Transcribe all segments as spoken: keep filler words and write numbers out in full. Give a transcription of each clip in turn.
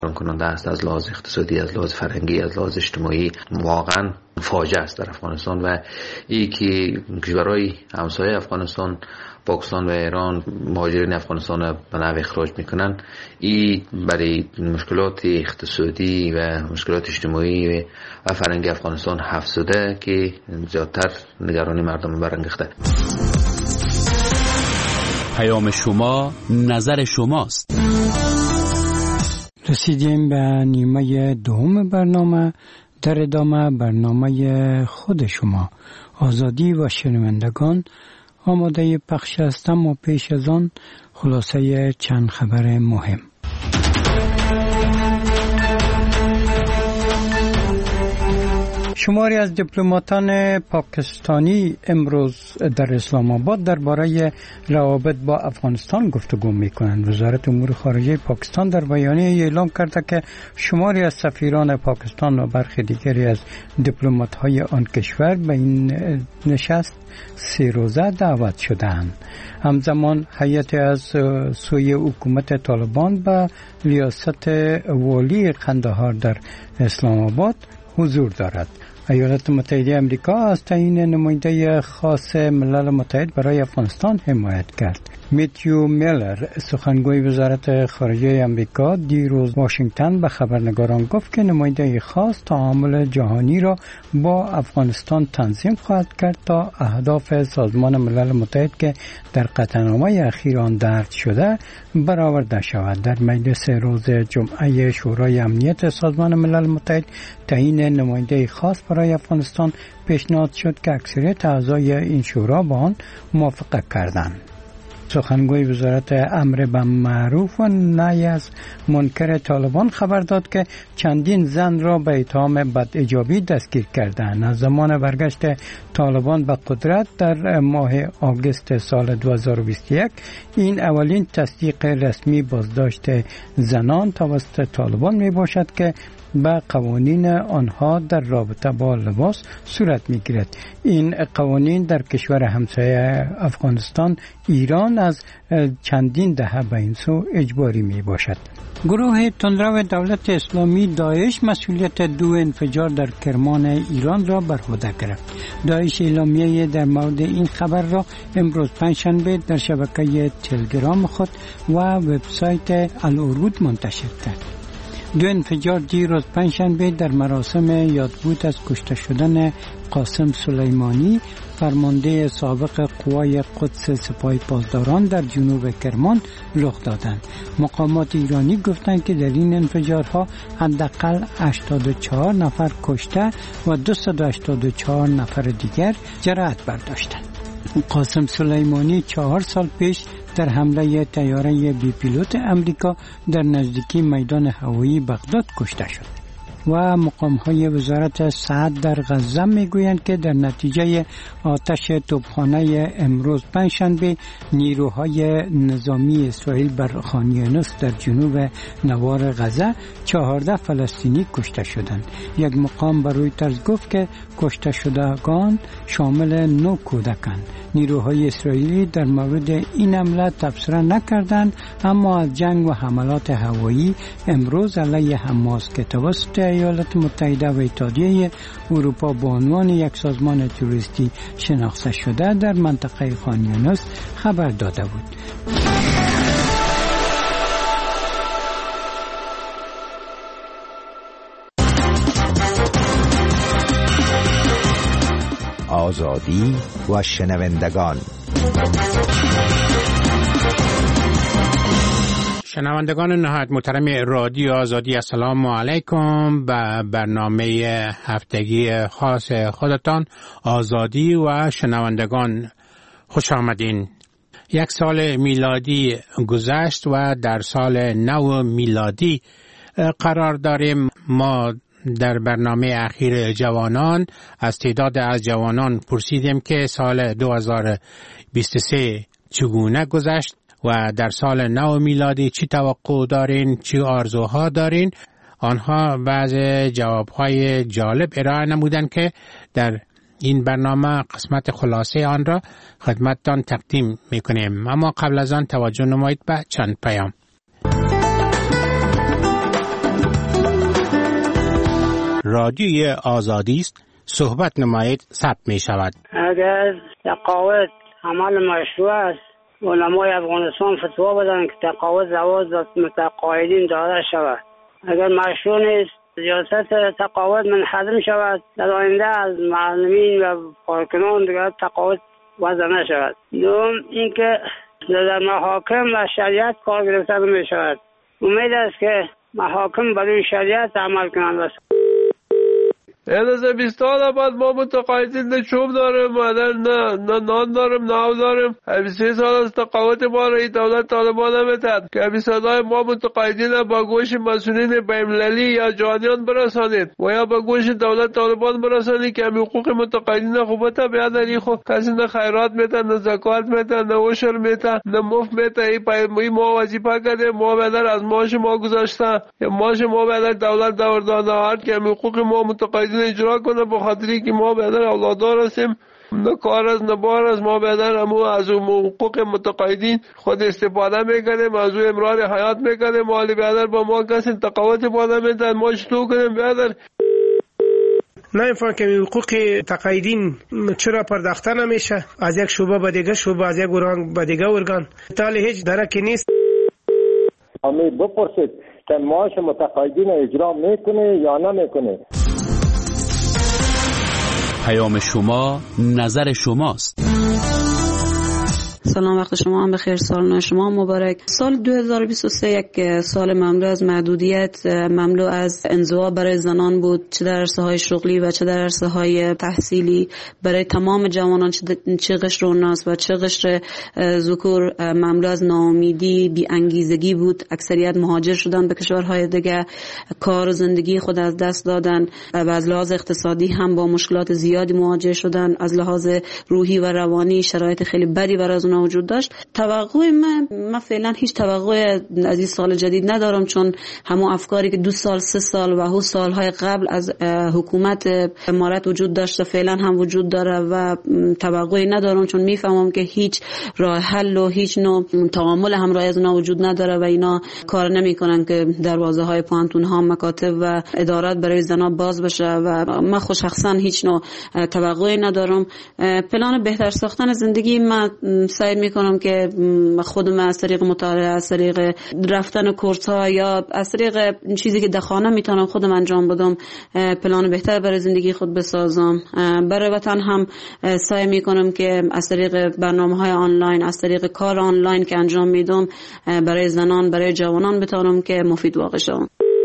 کننده است. از لحاظ اقتصادی، از لحاظ فرهنگی، از لحاظ اجتماعی واقعا فاجعه است در افغانستان و این که کشورهای همسایه افغانستان، پاکستان و ایران مهاجرین افغانستان را به نحو اخراج میکنن، این برای مشکلات اقتصادی و مشکلات اجتماعی و فرهنگی افغانستان افزوده که زیادتر نگرانی مردم برانگیخته. پیام شما، نظر شماست. رسیدیم به نیمه دوم برنامه. در ادامه برنامه خود شما آزادی و شنوندگان آماده پخش هستم و پیش از آن خلاصه چند خبر مهم. شماری از دیپلماتان پاکستانی امروز در اسلام آباد درباره روابط با افغانستان گفتگو می‌کنند. وزارت امور خارجه پاکستان در بیانیه اعلام کرده که شماری از سفیران پاکستان و برخی دیگری از دیپلمات‌های آن کشور به این نشست سه روزه دعوت شدند. همزمان هیئت از سوی حکومت طالبان به ریاست والی قندهار در اسلام آباد حضور دارد. ایالات متحده آمریکا از تعیین نماینده خاص ملل متحد برای افغانستان حمایت کرد. میتیو میلر سخنگوی وزارت خارجه آمریکا دیروز واشنگتن به خبرنگاران گفت که نماینده خاص تعامل جهانی را با افغانستان تنظیم خواهد کرد تا اهداف سازمان ملل متحد که در قطعنامه اخیر آن درج شده برآورده شود. در مجلس روز جمعه شورای امنیت سازمان ملل متحد تعیین نماینده خاص برای افغانستان پیشنهاد شد که اکثریت اعضای این شورا با آن موافقت کردند. سخنگوی وزارت امر بالمعروف و نهی از منکر طالبان خبر داد که چندین زن را به اتهام بداجابی دستگیر کردند. از زمان برگشت طالبان به قدرت در ماه آگوست سال دو هزار و بیست و یک این اولین تصدیق رسمی بازداشت زنان توسط طالبان می باشد که به قوانین آنها در رابطه با لباس صورت می گیرد. این قوانین در کشور همسایه افغانستان ایران از چندین دهه به این سو اجباری می باشد. گروه تندرو دولت اسلامی داعش مسئولیت دو انفجار در کرمان ایران را بر عهده گرفت. داعش اعلامیه در مورد این خبر را امروز پنجشنبه در شبکه تلگرام خود و وبسایت العروض منتشر کرد. دو انفجار دیروز پنجشنبه در مراسم یادبود از کشته شدن قاسم سلیمانی فرمانده سابق قوای قدس سپاه پاسداران در جنوب کرمان رخ دادند. مقامات ایرانی گفتند که در این انفجارها حداقل هشتاد و چهار نفر کشته و دویست و هشتاد و چهار نفر دیگر جراحت برداشتند. قاسم سلیمانی چهار سال پیش در حمله طیاره بی پیلوت امریکا در نزدیکی میدان هوایی بغداد کشته شد. و مقام‌های وزارت صحت در غزه میگویند که در نتیجه آتش توپخانه امروز پنجشنبه نیروهای نظامی اسرائیل بر خان یونس در جنوب نوار غزه چهارده فلسطینی کشته شدند. یک مقام بر رویترز گفت که کشته شدگان شامل نه کودکند. نیروهای اسرائیلی در مورد این حمله تبصره نکردند، اما از جنگ و حملات هوایی امروز علیه حماس که توسط ایالات متحده و اتحادیه اروپا به عنوان یک سازمان تروریستی شناخته شده در منطقه خان یونس خبر داده بود. آزادی و شنوندگان. شنوندگان نهایت محترم رادیو آزادی، السلام علیکم. به برنامه هفتگی خاص خودتان آزادی و شنوندگان خوش آمدین. یک سال میلادی گذشت و در سال نو میلادی قرار داریم. ما در برنامه اخیر جوانان از تعداد از جوانان پرسیدیم که سال دو هزار و بیست و سه چگونه گذشت و در سال نو میلادی چی توقع دارین، چی آرزوها دارین. آنها بعض جوابهای جالب ارائه نمودند که در این برنامه قسمت خلاصه آن را خدمتتان تقدیم میکنیم. اما قبل از آن توجه نمایید به چند پیام. رادیوی آزادی است صحبت نمایید ثبت می شود. اگر تقاعد عمل مشروع است، علمای افغانستان فتوا بدن که تقاعد زواج متقاعدین داده شود. اگر مشروع نیست، سیاست تقاعد منحدم شود، در آینده از معلمین و کارکنان دیگر تقاعد وضع نشود. دوم اینکه در محاکم و شریعت کار گرفته می شود. امید است که محاکم برای شریعت عمل کنند. از بیست سال بعد ما متقاعدین نه چوب داریم، نه نه نان داریم، نه آب داریم. بیست سه سال از تقاعد ما را دولت طالبان نمیتد که صدای ما متقاعدین با گوش مسئولین بین‌المللی یا جهانیان برسانید و یا با گوش دولت طالبان برسانید که حقوق متقاعدین خوبت بیادری خو کسی نه خیرات میتن، نه زکات میتن، نه عشر میتن، نه مفت میتن. این پای ما وظیفه کرده، ما بدر از ماش ما گذاشته، ماش ما بدر دولت دور داده هر که حقوق ما متقاعدین اجرا کنه، به خاطری که ما بدر اولادار هستیم، نه کار از نه بار از ما بدر همو از حقوق متقاعدین خود استفاده میکنیم، از او امرار حیات میکنیم. مالی بدر با ما کسی تقاعد باده میدن، ما چطور کنیم بدر؟ نمیفهم که حقوق تقاعدین چرا پرداخته نمیشه از یک شعبه به دیگه شعبه، از یک ارگان به دیگه ارگان، تالی هیچ درکی نیست. امی بپرسید که معاش متقاعدین اجرا میکنه یا نمیکنه. پیام شما نظر شماست. سلام، وقت شما هم بخیر، سال نو شما مبارک. سال دو هزار و بیست و سه یک سال مملو از محدودیت، مملو از انزوا برای زنان بود، چه در عرصه‌های شغلی و چه در عرصه‌های تحصیلی. برای تمام جوانان چه قشر اوناس و چه قشر ذکور مملو از ناامیدی، بی انگیزگی بود. اکثریت مهاجر شدن به کشورهای دیگه، کار و زندگی خود از دست دادن و از لحاظ اقتصادی هم با مشکلات زیادی مواجه شدن. از لحاظ روحی و روانی شرایط خیلی بدی برای از اونها وجود داشت. توقع من من فعلا هیچ توقع از این سال جدید ندارم، چون همون افکاری که دو سال سه سال و هو سالهای قبل از حکومت امارت وجود داشته فعلا هم وجود داره و توقعی ندارم، چون میفهمم که هیچ راه حل و هیچ نوع تعامل همراه از اونها وجود نداره و اینا کار نمیکنن که دروازه های پانتون ها، مکاتب و ادارات برای زنا باز بشه و من خود شخصا هیچ نوع توقعی ندارم. پلان بهتر ساختن زندگی من سعی میکنم که خودم از طریق مطالعه، از طریق رفتن کورس ها یا از طریق چیزی که در خانه میتونم خودم انجام بدم پلان بهتر برای زندگی خود بسازم. برای وطن هم سعی میکنم که از طریق برنامه های آنلاین، از طریق کار آنلاین که انجام میدم برای زنان، برای جوانان بتونم که مفید واقع شوم.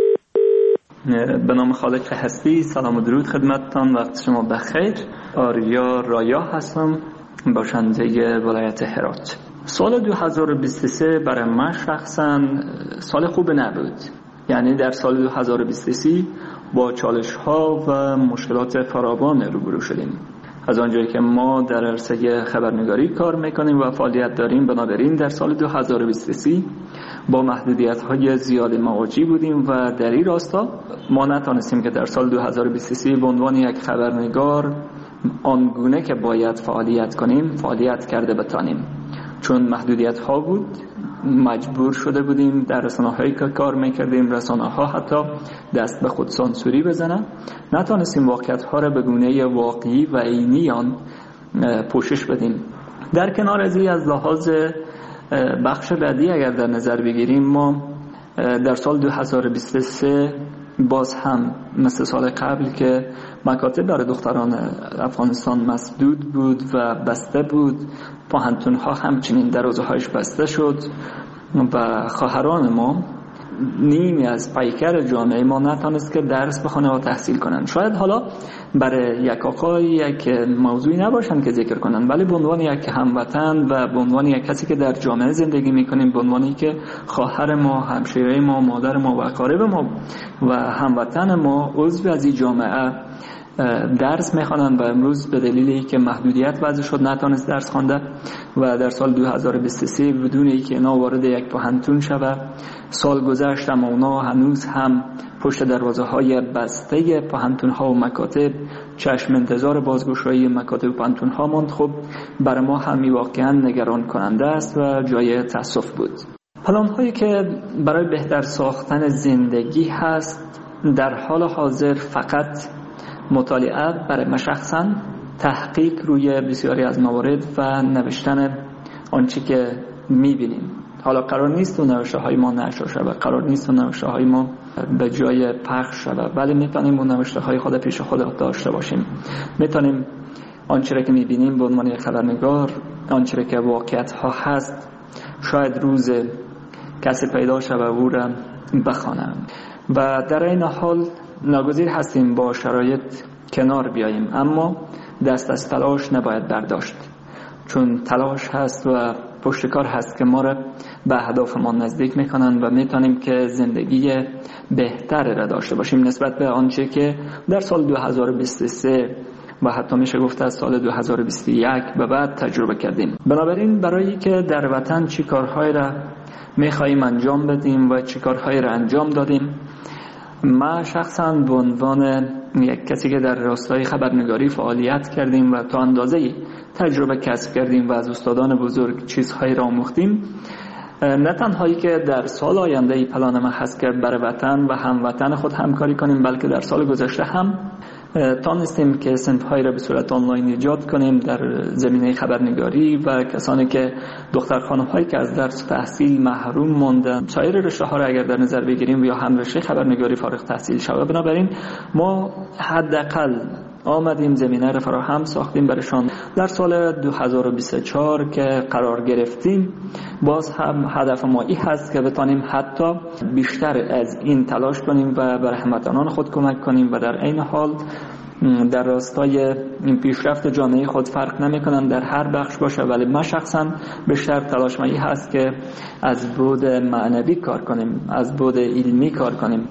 به نام خالق هستی، سلام و درود خدمتتان، وقت شما بخیر. آریا رایا هستم، باشنده ولایت هرات. سال دو هزار و بیست و سه برای من شخصا سال خوب نبود. یعنی در سال دو هزار و بیست و سه با چالش ها و مشکلات فراوان روبرو شدیم. از آنجایی که ما در عرصه خبرنگاری کار میکنیم و فعالیت داریم، بنابراین در سال دو هزار و بیست و سه با محدودیت های زیاد مواجه بودیم و در این راستا ما نتونستیم که در سال دو هزار و بیست و سه به عنوان یک خبرنگار آنگونه که باید فعالیت کنیم فعالیت کرده بتانیم، چون محدودیت ها بود. مجبور شده بودیم در رسانه هایی که کار میکردیم، رسانه ها حتی دست به خود سانسوری بزنن، نتونستیم واقعیت ها را به گونه واقعی و عینی آن پوشش بدیم. در کنار از این، از لحاظ بخش بعدی اگر در نظر بگیریم، ما در سال دو هزار و بیست و سه باز هم مثل سال قبل که مکاتب برای دختران افغانستان مسدود بود و بسته بود، پانتون ها همچنین دروازه هایش بسته شد و خواهران ما، نیمی از پیکر جامعه ما نتونست که درس بخونه و تحصیل کنن. شاید حالا برای یک آقای یک موضوعی نباشن که ذکر کنن، ولی به عنوان یک هموطن و به عنوان یک کسی که در جامعه زندگی میکنیم، به عنوانی که خواهر ما، همشیره ما، مادر ما و اقارب ما و هموطن ما عضو از این جامعه درس میخوانند و امروز به دلیلی که محدودیت وضع شد نتونست درس خوانده و در سال دو هزار و بیست و سه بدون اینکه اینا وارد یک پانتون شود، سال گذشت اما اونا هنوز هم پشت دروازه های بسته پانتون ها و مکاتب چشم انتظار بازگشایی مکاتب و پانتون ها ماند. خب برای ما همی واقعا نگران کننده است و جای تاسف بود. پلان هایی که برای بهتر ساختن زندگی هست در حال حاضر فقط مطالعه برای من شخصا، تحقیق روی بسیاری از موارد و نوشتن آنچه که می‌بینیم. حالا قرار نیست اون نوشته های ما نشر شود، قرار نیست اون نوشته های ما به جای پخش شود، ولی میتونیم اون نوشته های خود پیش خود داشته باشیم. میتونیم آنچه را که میبینیم به عنوان یک خبرنگار، آنچه را که واقعیت ها هست، شاید روز کسی پیدا شود و او را بخوانم و در این حال ناگزیر هستیم با شرایط کنار بیاییم، اما دست از تلاش نباید برداشت، چون تلاش هست و پشتکار هست که ما را به اهدافمان نزدیک میکنن و میتونیم که زندگی بهتر را داشته باشیم نسبت به آنچه که در سال دو هزار و بیست و سه و حتی میشه گفت از سال دو هزار و بیست و یک به بعد تجربه کردیم. بنابراین برای که در وطن چی کارهایی را میخواییم انجام بدیم و چی کارهایی را انجام دادیم، ما شخصا به عنوان یک کسی که در راستای خبرنگاری فعالیت کردیم و تا اندازه‌ای تجربه کسب کردیم و از استادان بزرگ چیزهایی را آموختیم، نه تنهایی که در سال آینده ای پلان ما هست که برای وطن و هموطن خود همکاری کنیم، بلکه در سال گذشته هم تانستیم که صنف‌هایی را به صورت آنلاین ایجاد کنیم در زمینه خبرنگاری و کسانی که دختر خانم‌هایی که از درس تحصیل محروم ماندن، سایر رشته‌ها را اگر در نظر بگیریم یا هم رشته خبرنگاری فارغ التحصیل شود. بنابراین ما حداقل آمدیم زمینه را فراهم ساختیم برشان. در سال دو هزار و بیست و چهار که قرار گرفتیم، باز هم هدف ما این هست که بتانیم حتی بیشتر از این تلاش کنیم و برای هموطنان خود کمک کنیم و در این حال در راستای این پیشرفت جامعه خود فرق نمی‌کنم در هر بخش باشه، ولی من شخصا بیشتر تلاش من این هست که از بعد معنوی کار کنیم، از بعد علمی کار کنیم.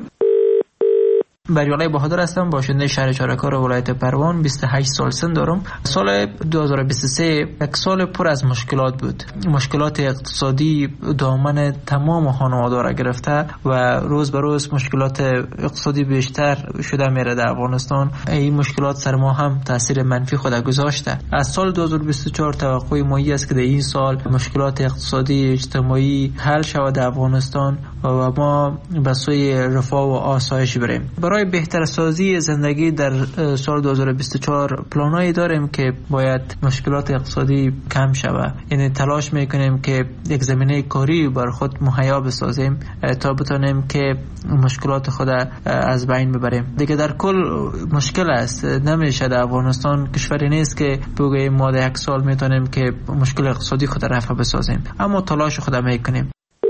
بریالای بهادر هستم، باشنده شهر چارکار ولایت پروان. بیست و هشت سال سن دارم. سال دو هزار و بیست و سه یک سال پر از مشکلات بود. مشکلات اقتصادی دامن تمام خانواده را گرفته و روز به روز مشکلات اقتصادی بیشتر شده میره در افغانستان. این مشکلات سر ما هم تاثیر منفی خود گذاشته. از سال دو هزار و بیست و چهار توقع ما است که در این سال مشکلات اقتصادی اجتماعی حل شود در افغانستان و ما به سوی رفاه و آسایش بریم. برای بهتر سازی زندگی در سال دو هزار و بیست و چهار پلانایی داریم که باید مشکلات اقتصادی کم شود. یعنی تلاش میکنیم که یک زمینه کاری بر خود مهیا بسازیم تا بتونیم که مشکلات خود از بین ببریم. دیگه در کل مشکل است، نمیشه در افغانستان کشوری نیست که بگوییم ما در یک سال میتونیم که مشکل اقتصادی خود رفع بسازیم، اما تلاش خود میکنیم.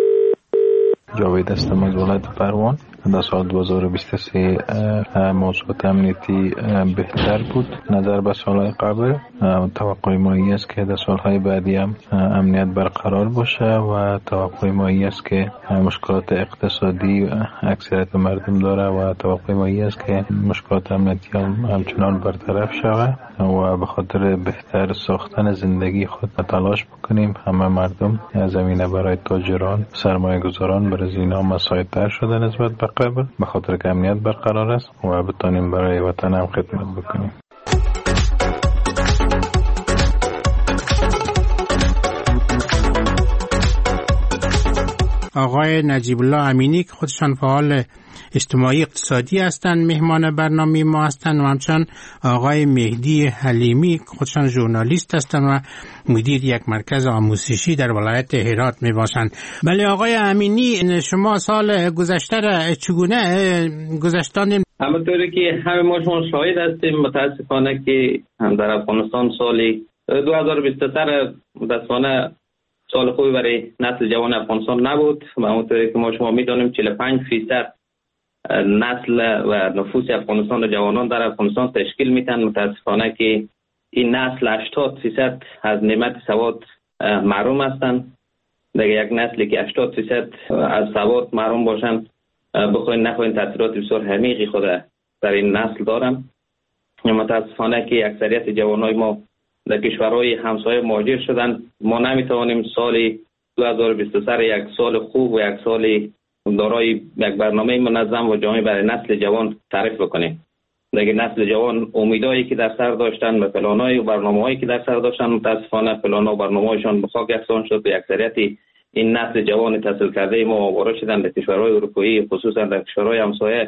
جاوید هستم از ولایت پروان. در سال دو هزار و بیست و سه موضوعات امنیتی بهتر بود نظر به سالهای قبل. توقع ما این است که در سالهای بعدی هم امنیت برقرار باشه و توقع ما این است که مشکلات اقتصادی اکثریت مردم داره و توقع ما این است که مشکلات امنیتی هم همچنان برطرف شود و به خاطر بهتر ساختن زندگی خود تلاش بکنیم. همه مردم زمینه برای تاجران، سرمایه گذاران برای اینا مساعدتر شده نسبت به قبل، به خاطر که امنیت برقرار است و بتانیم برای وطن هم خدمت بکنیم. آقای نجیب الله امینی که خودشان فعال اجتماعی اقتصادی هستند مهمان برنامه ما هستند و همچنین آقای مهدی حلیمی که خودشان ژورنالیست هستند و مدیر یک مرکز آموزشی در ولایت هرات می باشند. بله آقای امینی، شما سال گذشته را چگونه گذشتاندین؟ همونطوری که همه ما شما شاهد هستیم، متاسفانه که هم در افغانستان سال دو هزار و بیست و سه متاسفانه سال خوبی برای نسل جوان افغانستان نبود و همونطوری که ما شما میدانیم چهل و پنج فیصد نسل و نفوس افغانستان و جوانان در افغانستان تشکیل میتن. متاسفانه که این نسل هشتاد فیصد از نعمت سواد محروم هستند. دیگه یک نسلی که هشتاد فیصد از سواد محروم باشن، بخواین نخواین تاثیرات بسیار عمیقی خود در این نسل دارن. متاسفانه که اکثریت جوانای ما در کشورهای همسایه مهاجر شدن. ما نمیتوانیم سال دو هزار و بیست و سه یک سال خوب و یک سال دارای یک برنامه منظم و جامع برای نسل جوان تعریف بکنیم. دیگه نسل جوان امیدایی که در سر داشتن و پلانای و برنامه‌هایی که در سر داشتن، متاسفانه پلان‌ها و برنامه‌هایشان به خاک یکسان شد و اکثریت این نسل جوان تحصیل کرده ما آواره شدن در کشورهای اروپایی، خصوصا در کشورهای همسایه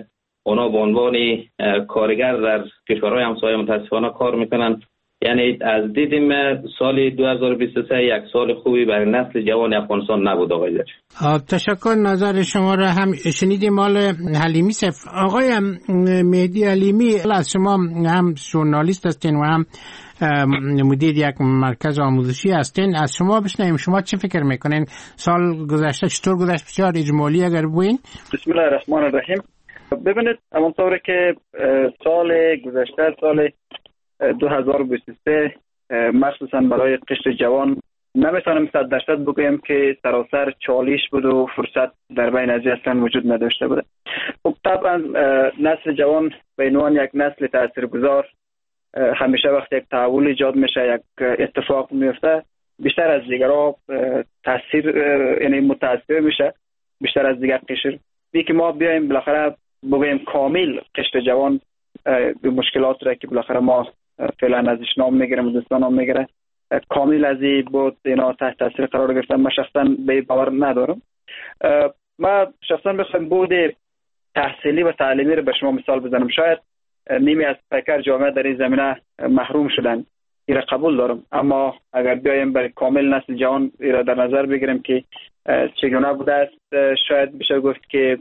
اونا به عنوان کارگر در کشورهای همسایه متاسفانه کار میکنن. یعنی از دیدیم سال دو هزار و بیست و سه یک سال خوبی برای نسل جوان افغانستان نبود. آقای در تشکر. نظر شما را هم شنیدیم. مال حلیمی صف. آقای مهدی حلیمی، از شما هم ژورنالیست هستین و هم مدیر یک مرکز آموزشی هستین. از شما بشنویم شما چه فکر میکنین؟ سال گذشته چطور گذشت؟ بسیار اجمالی اگر بگوین. بسم الله الرحمن الرحیم. ببینید همونطور که سال گذشته سال دو هزار و بیست و سه مخصوصا برای قشر جوان نمیتونم صد درصد بگویم که سراسر چالش بود و فرصت در بین ازی اصلا وجود نداشته بوده. خب طبعا نسل جوان به عنوان یک نسل تاثیرگذار همیشه وقتی یک تحول ایجاد میشه، یک اتفاق میفته، بیشتر از دیگرها تاثیر یعنی متاثر میشه بیشتر از دیگر قشر. بی که ما بیایم بالاخره بگویم کامل قشر جوان به مشکلات را که بالاخره ما فعلا ازش نام میگیرم و دوستان نام میگیره کامل از این بود اینا تحت تاثیر قرار گرفتن. من شخصا به باور ندارم. ما شخصا بخوایم بود تحصیلی و تعلیمی رو به شما مثال بزنم، شاید نیمی از پیکر جامعه در این زمینه محروم شدن، این قبول دارم، اما اگر بیایم برای کامل نسل جوان را در نظر بگیریم که چگونه بوده است، شاید بشه گفت که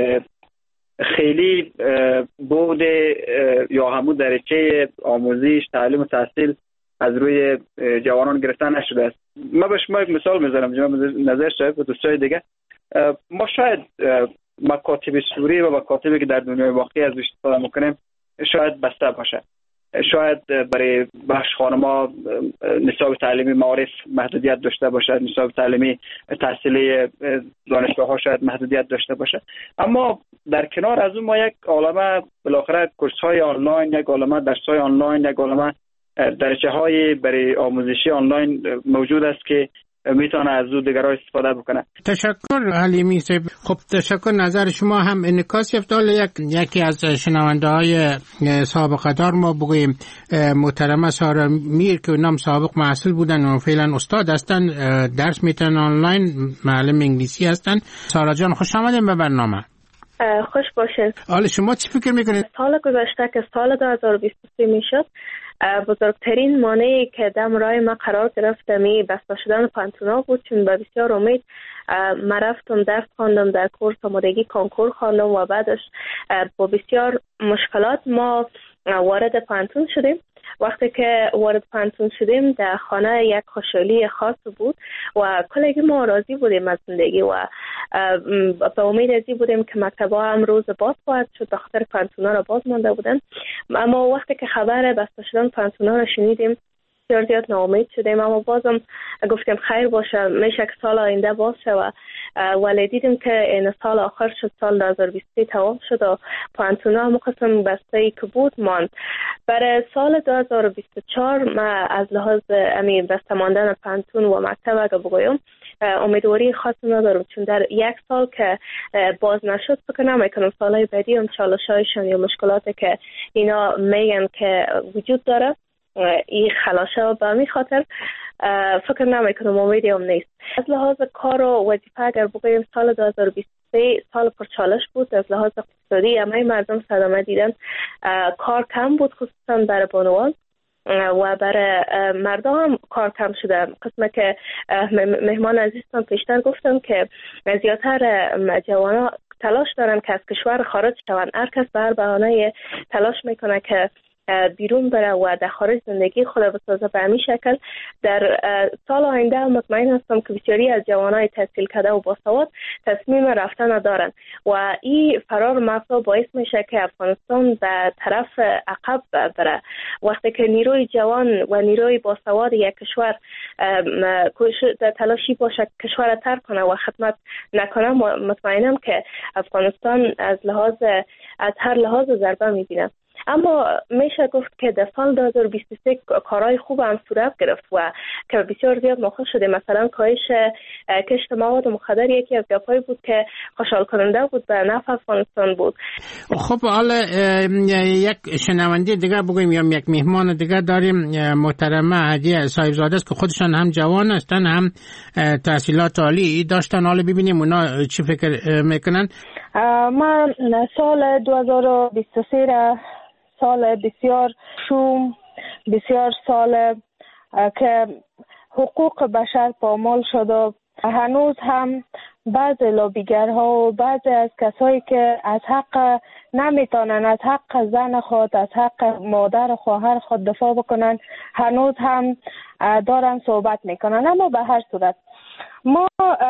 خیلی بود یا همون درجه آموزش تعلیم و تحصیل از روی جوانان گرفتن نشده است. ما به شما یک مثال میزنم جناب نظر شاید و دوستای دیگه، ما شاید مکاتب سوری و مکاتبی که در دنیای واقعی از استفاده میکنیم شاید بسته باشه، شاید برای بخش خانما نصاب تعلیمی معارف محدودیت داشته باشه، نصاب تعلیمی تحصیلی دانشگاه ها شاید محدودیت داشته باشه، اما در کنار از اون ما یک عالمه بالاخره کورس های آنلاین، یک عالمه درس های آنلاین، یک عالمه درجه های برای آموزشی آنلاین موجود است که میتونه از او دیگرها استفاده بکنه. تشکر حلیمی صاحب. خب تشکر. نظر شما هم انعکاس یافت. یک یکی از شنونده های سابقه دار ما بگوییم محترمه سارا میر که نام سابق محصل بودن و فعلا استاد هستن، درس میتونن آنلاین، معلم انگلیسی هستن. سارا جان خوش آمدین به برنامه. خوش باشین. حالا شما چی فکر میکنید؟ سال گذشته که سال دو هزار و بیست و سه میشد، بزرگترین مانعی که دم راه ما قرار گرفت می بسته شدن پانتونا بود، چون با بسیار امید ما رفتم درس خواندم، در کورس آمادگی کنکور خواندم و بعدش با بسیار مشکلات ما وارد پانتون شدیم. وقتی که وارد پانتون شدیم در خانه یک خوشحالی خاص بود و کلگی ما راضی بودیم از زندگی و به امید ازی بودیم که مکتبا هم روز باز خواهد شد، به خاطر پانتونا را باز مانده بودن. اما وقتی که خبر بسته شدن پانتونا را شنیدیم بسیار زیاد ناامید شدیم، اما بازم گفتیم خیر باشه، میشه که سال آینده باز شد. ولی دیدیم که این سال آخر شد، سال دو هزار و بیست و سه تمام شد و پانتونا هم قسم بسته‌ای که بود ماند. برای سال دو هزار و بیست و چهار ما از لحاظ امی بسته ماندن پانتون و مکتب اگه بگویم امیدواری خاص ندارم، چون در یک سال که باز نشد فکر نمیکنم سالهای بعدی هم چالش‌هایشان یا مشکلاتی که اینا میگن که وجود داره این خلاصه به می خاطر فکر نمیکنم امیدی هم نیست. از لحاظ کار و وظیفه اگر بگویم سال دو هزار و بیست و سه سال پرچالش بود. از لحاظ اقتصادی همه مردم صدمه دیدن، کار کم بود خصوصا برای بانوان و برای مردم هم کار کم شده. قسمه که مهمان عزیزتان پیشتر گفتم که زیادتر جوانا تلاش دارن که از کشور خارج شوند. هر کس به هر بهانه تلاش میکنه که بیرون بره و در خارج زندگی خود بسازه. به همین شکل در سال آینده مطمئن هستم که بسیاری از جوانای تحصیل کرده و باسواد تصمیم رفتن دارن و این فرار مغزا باعث میشه که افغانستان به طرف عقب بره. وقتی که نیروی جوان و نیروی باسواد یک کشور در تلاشی باشه کشور را ترک کنه و خدمت نکنه، مطمئنم که افغانستان از لحاظ از هر لحاظ ضربه میبینه. اما میشه گفت که در سال دو هزار و بیست و سه کارهای خوب هم صورت گرفت و که بسیار زیاد مخاطب شده. مثلا کاهش کشت مواد مخدر یکی از گپ‌هایی بود که خوشحال کننده بود، به نفع افغانستان بود. خب حالا یک شنونده دیگه بگویم یا یک مهمان دیگه داریم، محترمه هدیه صاحبزاده است که خودشان هم جوان هستن هم تحصیلات عالی داشتن. حالا ببینیم اونا چی فکر میکنن. من سال دو هزار و بیست و سه را سال بسیار شوم، بسیار سال که حقوق بشر پامال شد و هنوز هم بعضی لابیگرها و بعضی از کسایی که از حق نمیتونن از حق زن خود، از حق مادر و خواهر خود دفاع بکنن، هنوز هم دارن صحبت میکنن. اما به هر صورت ما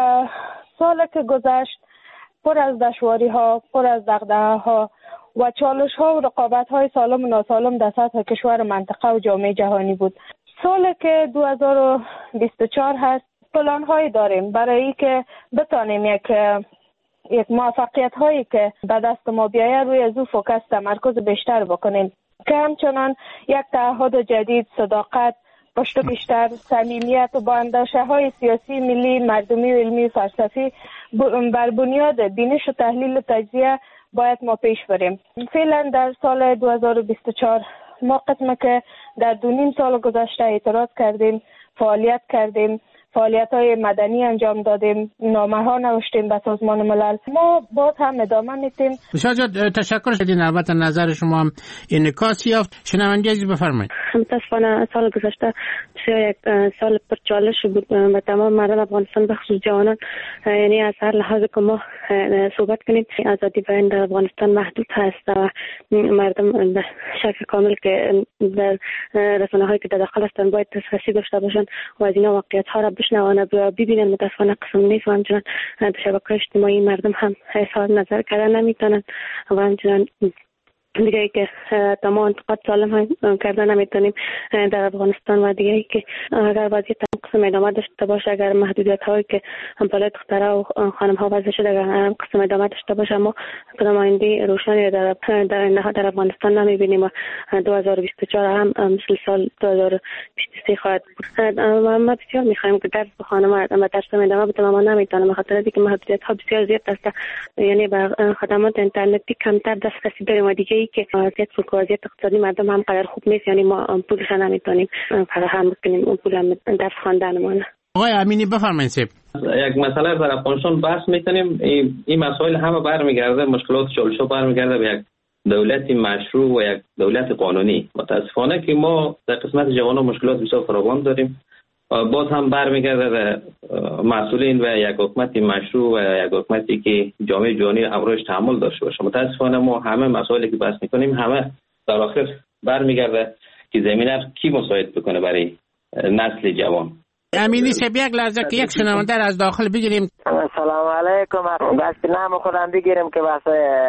سال که گذشت پر از دشواری ها، پر از دغدغه ها و چالش ها و رقابت های سالم و ناسالم در سطح کشور منطقه و جامعه جهانی بود. سال که دو هزار و بیست و چهار هست، پلان های داریم برای اینکه بتانیم یک یک موفقیت هایی که به دست ما بیاید روی از او فوکس تمرکز بیشتر بکنیم که همچنان یک تعهد جدید، صداقت، پشت بیشتر، صمیمیت و با اندیشه های سیاسی، ملی، مردمی و علمی و فلسفی بر بنیاد بینش و تحلیل و تجزیه باید ما پیش بریم. فعلا در سال دو هزار و بیست و چهار ما قسمه که در دو نیم سال گذشته اعتراض کردیم، فعالیت کردیم، فعالیت‌های مدنی انجام دادیم، نامه‌ها نوشتیم به سازمان ملل. ما باز هم ادامه میدیم. بسیار زیاد تشکر شدین. البته نظر شما هم انعکاس یافت. شنونده عزیز بفرمایید. متاسفانه سال گذشته بسیار یک سال پرچالش بود به تمام مردم افغانستان، به خصوص جوانان. یعنی از هر لحاظ که ما صحبت کنیم آزادی بیان در افغانستان محدود هست و مردم به شکل کامل که در رسانه‌هایی که در داخل هستند باید دسترسی داشته باشند و از این واقعیت‌ها را بشنوند و ببینند. متاسفانه قسم نیست و همچنان در شبکه‌های اجتماعی مردم هم اظهار نظر کردن نمیتونند و همچنان دیگه ای که تمام انتقاد سالم هم کردن نمیتونیم در افغانستان و دیگه ای که اگر وضعیت قسم ادامه داشته باشه، اگر محدودیت هایی که بالای دختره و خانم ها وضع شده اگر قسم ادامه داشته باشه ما کدام آینده روشنی در در در افغانستان نمیبینیم و دو هزار و بیست و چهار هم مثل سال دو هزار و بیست و سه خواهد بود. ما بسیار میخوایم که درس بخوانم و درس ادامه بدم اما نمیتونم به خاطر اینکه محدودیت ها بسیار زیاد است. یعنی به خدمات اینترنتی کمتر دسترسی داریم و دیگه که وضعیت فوق‌العاده اقتصادی مردم هم قدر خوب نیست، یعنی ما پولش نمیتونیم فراهم بکنیم اون پول هم درس خواندنمون. آقای امینی بفرمایید. یک مسئله در افغانستان بحث میکنیم، این مسائل همه برمیگرده، مشکلات چالش‌ها برمیگرده به یک دولت مشروع و یک دولت قانونی. متاسفانه که ما در قسمت جوانان مشکلات بسیار فراوان داریم، باز هم برمیگرده به مسئولین و یک حکومت مشروع و یک حکومتی که جامعه جهانی امروز تحمل داشته باشه. متاسفانه ما همه مسائلی که بحث میکنیم همه در آخر برمیگرده که زمینه کی مساعد بکنه برای نسل جوان. امینی سب یک لحظه که یک شنونده از داخل بگیریم. سلام علیکم. بس نام خودم بگیریم که بس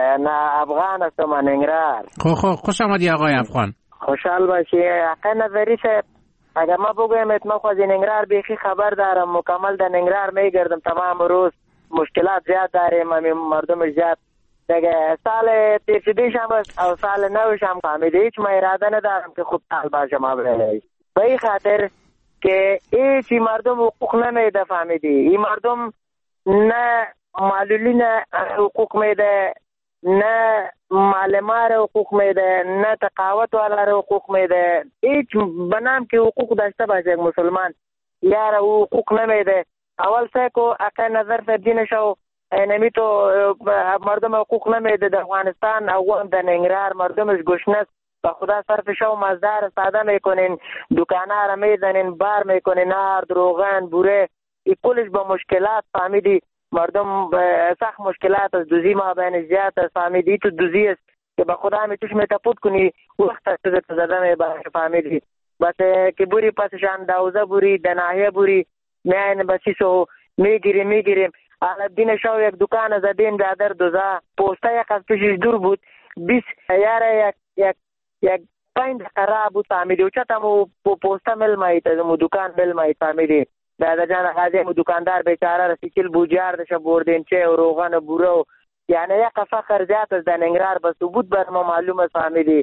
نه افغان هستم، من انگرار. خو خو خوش آمدی آقای افغان. خوشحال باشی. حق نظری سے اگر ما بگویم اتما خود ننگرار بیخی خبر دارم، مکمل در ننگرار میگردم تمام روز، مشکلات زیاد داریم، مردم زیاد دیگه سال تیرشدیش هم او سال نوش هم فهمیده هیچ ما اراده ندارم که خوب حال باشه ما بره به این خاطر که ایچی مردم حقوق نمیده. فهمیدی این مردم نه معلولین حقوق میده، نه معلمان را حقوق میده، نه تقاوت والا را حقوق میده. هیچ بنام که حقوق داشته باشه یک مسلمان یار حقوق نمیده. اول سه کو اقا نظر سے دین شو نمی تو مردم حقوق نمیده در افغانستان او در ننگرهار مردمش گشنه با خدا صرف شو مزدار ساده میکنین، دکانه را میزنین، بار میکنین، نار روغن بوره ای کلش با مشکلات. فهمیدی مردم سخت مشکلات از دوزی ما بین زیاد است. فهمیدی تو دوزی است که به خدا همی توش میتپود کنی وقت است تو زده میباشه. فهمیدی بس که بوری پسشان دوزه بوری دناهیه بوری میاین بسیسو میگیریم میگیریم حالا دین شو یک دکان زدین دادر دوزه پوسته یک از پیشش دور بود بیس یاره یک یک یک پنج قرار بود. فهمیدی و چطمو پوسته مل مایید از مو دکان مل مایید. فهمیدی دادا جان غازی مو دکاندار بیچاره رسیکل بوجار دشه بردین چه و روغن و بورو یعنی یک فخر زیاد از دنگرار بس بود بر ما معلومه. فهمیدی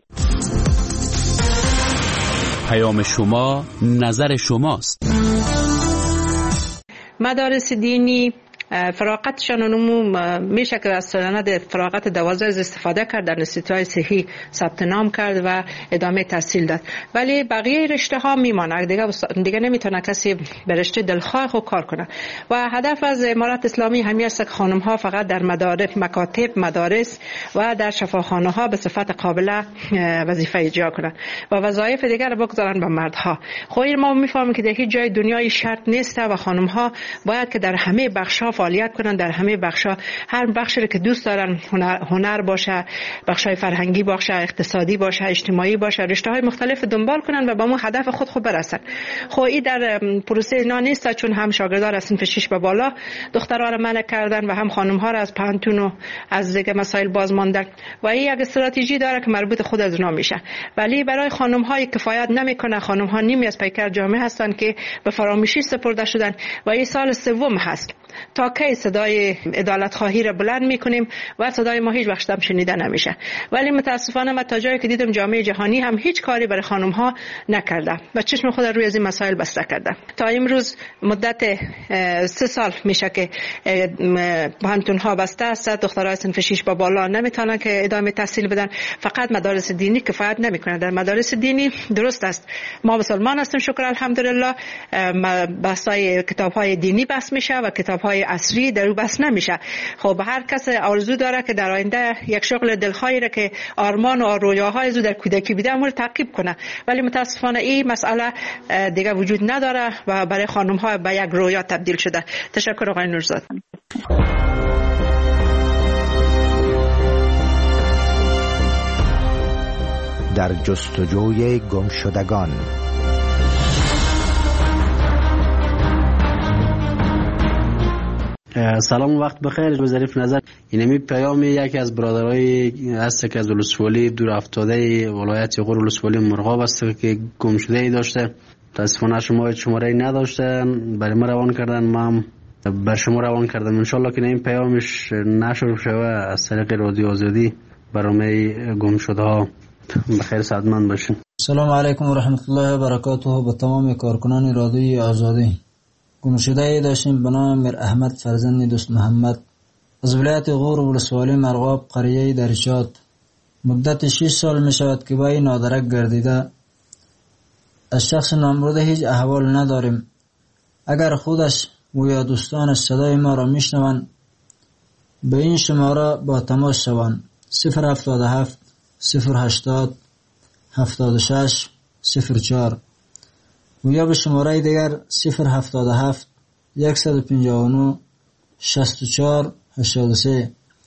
پیام شما نظر شماست. مدارس دینی فراغتشان اونمو میشه که از سند فراغت دوازده استفاده کرد، در انستیتوهای صحی ثبت نام کرد و ادامه تحصیل داد. ولی بقیه رشته ها میمانه، دیگه دیگه نمیتونه کسی به رشته دلخواه خود کار کنه. و هدف از امارت اسلامی همین است که خانم ها فقط در مدارس، مکاتب، مدارس و در شفاخانه ها به صفت قابل وظیفه اجرا کنند و وظایف دیگر را بگذارن به مردها. خب ما میفهمیم که در هیچ جای دنیای شرط نیست و خانم ها باید که در همه بخش ها فعالیت کنند، در همه بخش ها، هر بخشی که دوست دارن، هنر, هنر باشه، بخش های فرهنگی باشه، اقتصادی باشه، اجتماعی باشه، رشته های مختلف دنبال کنند و به اون هدف خود خود برسند. خب این در پروسه اینا نیست، چون هم شاگردان از صنف شش به بالا دخترها را منع کردن و هم خانم ها را از پانتون و از دیگه مسائل باز ماندن و این یک استراتژی داره که مربوط خود از اونا میشه. ولی برای خانم های کفایت نمیکنه. خانم ها نیمی از پیکر جامعه هستند که به فراموشی سپرده شدن و این سال سوم هست تا کی صدای عدالت خواهی را بلند میکنیم و صدای ما هیچ وقت هم شنیده نمیشه. ولی متاسفانه من تا جایی که دیدم جامعه جهانی هم هیچ کاری برای خانم ها نکرده و چشم خود روی از این مسائل بسته کرده. تا امروز مدت سه سال میشه که پانتون ها بسته است، دخترای صنف شش با بالا نمیتونن که ادامه تحصیل بدن. فقط مدارس دینی کفایت نمیکنه. در مدارس دینی درست است ما مسلمان هستیم، شکر الحمدلله، بحثای کتاب های دینی بحث میشه و کتاب های عصری در او بحث نمیشه. خب هر کس آرزو داره که در آینده یک شغل دلخواهی را که آرمان و رویاهای از در کودکی بوده اون رو تعقیب کنه، ولی متاسفانه این مسئله دیگه وجود نداره و برای خانم ها به یک رویا تبدیل شده. تشکر آقای نورزاد. در جستجوی گمشدگان. سلام و وقت بخیر. ظریف نظر اینمی پیام یکی از برادرای هست که از ولسوالی دور افتاده ولایت غور ولسوالی مرغاب است که گم شده ای داشته. متاسفانه شما شماره نداشته، برای ما روان کردن، ما بر شما روان کردم. ان شاءالله که این پیامش نشر شوه از طریق رادیو آزادی برای گم شده ها. بخیر سعادتمند باشین. سلام علیکم و رحمت الله و برکاته. به تمام کارکنان رادیو آزادی. گم شده ای داشتیم به نام میر احمد فرزند دوست محمد از ولایت غور ولسوالی مرغاب قریه درشاد. مدت شش سال می شود که با این نادرک گردیده. از شخص نامبرده هیچ احوال نداریم. اگر خودش و یا دوستانش صدای ما را میشنوند به این شماره با تماس شوند: صفر هفتاد و هفت صفر هشتاد هفتاد و شش صفر چهار و یا به شماره دیگر صفر هفتاد و هفت صد و پنجاه و نه شصت و چهار هشتاد و سه.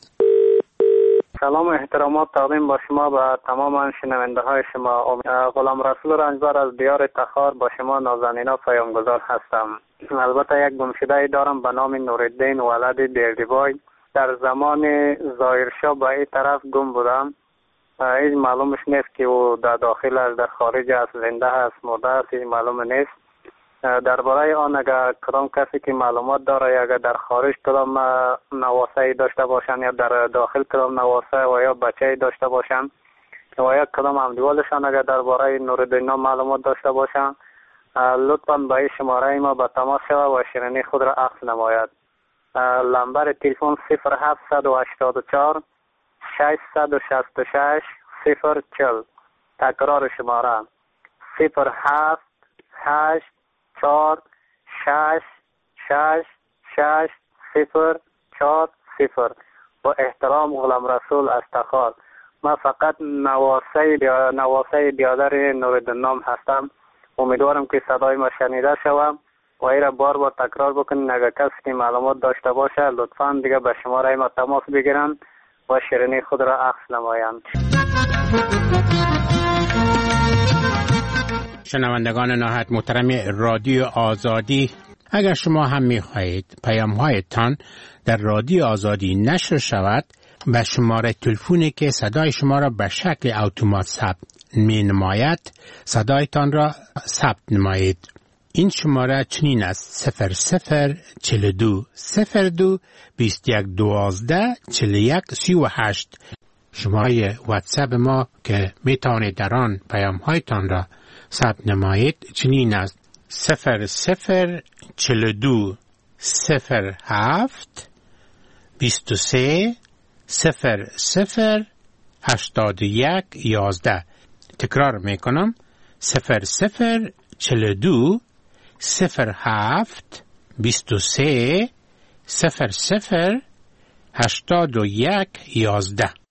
سلام و احترامات تقدیم با شما و تمام شنونده های شما. غلام رسول رنجبر از دیار تخار با شما نازنینا پیامگذار هستم. البته یک گمشده دارم به نام نورالدین ولد بیردیبای. در زمان ظاهرشاه به این طرف گم بودم. هیچ معلومش نیست که او در داخل است، در خارج است، زنده است، مرده است، هیچ معلوم نیست. درباره آن اگر کدام کسی که معلومات داره یا اگر در خارج کدام نواسه داشته باشن یا در داخل کدام نواسه و یا بچه داشته باشن و یا کدام همدیوالشان اگر درباره نورالدین معلومات داشته باشن لطفاً به این شماره ما به تماس شود و شیرینی خود را عکس نماید. نمبر تلفن صفر هفت هشت چهار ششصد و شصت و شش صفر چهل. تکرار شماره صفر هفت هشت چهار شش شش شش صفر چهار صفر. با احترام غلام رسول از تخار. من فقط نواسه نواسه بیادر نورالدین نام هستم. امیدوارم که صدای ما شنیده شوم و ای را بار بار تکرار بکنین. اگر کسی که معلومات داشته باشه لطفاً دیگه به شماره ما تماس بگیرن و شیرینی خود را عکس نمایند. شنوندگان نهایت محترم رادیو آزادی، اگر شما هم می‌خواهید پیام‌هایتان در رادیو آزادی نشر شود، به شماره تلفنی که صدای شما را به شکل اتومات ثبت می‌نماید صدایتان را ثبت نمایید. این شماره چنین است: صفر صفر چهل و دو صفر دو بیست و یک دوازده چهل و یک سی و هشت. شماره واتساپ ما که میتوانید در آن پیام هایتان را ثبت نمایید چنین است: صفر صفر چهل و دو صفر هفت بیست و سه صفر صفر هشتاد و یک یازده. تکرار میکنم صفر صفر چل دو صفر هفت بیست و سه صفر صفر هشتاد و یک یازده.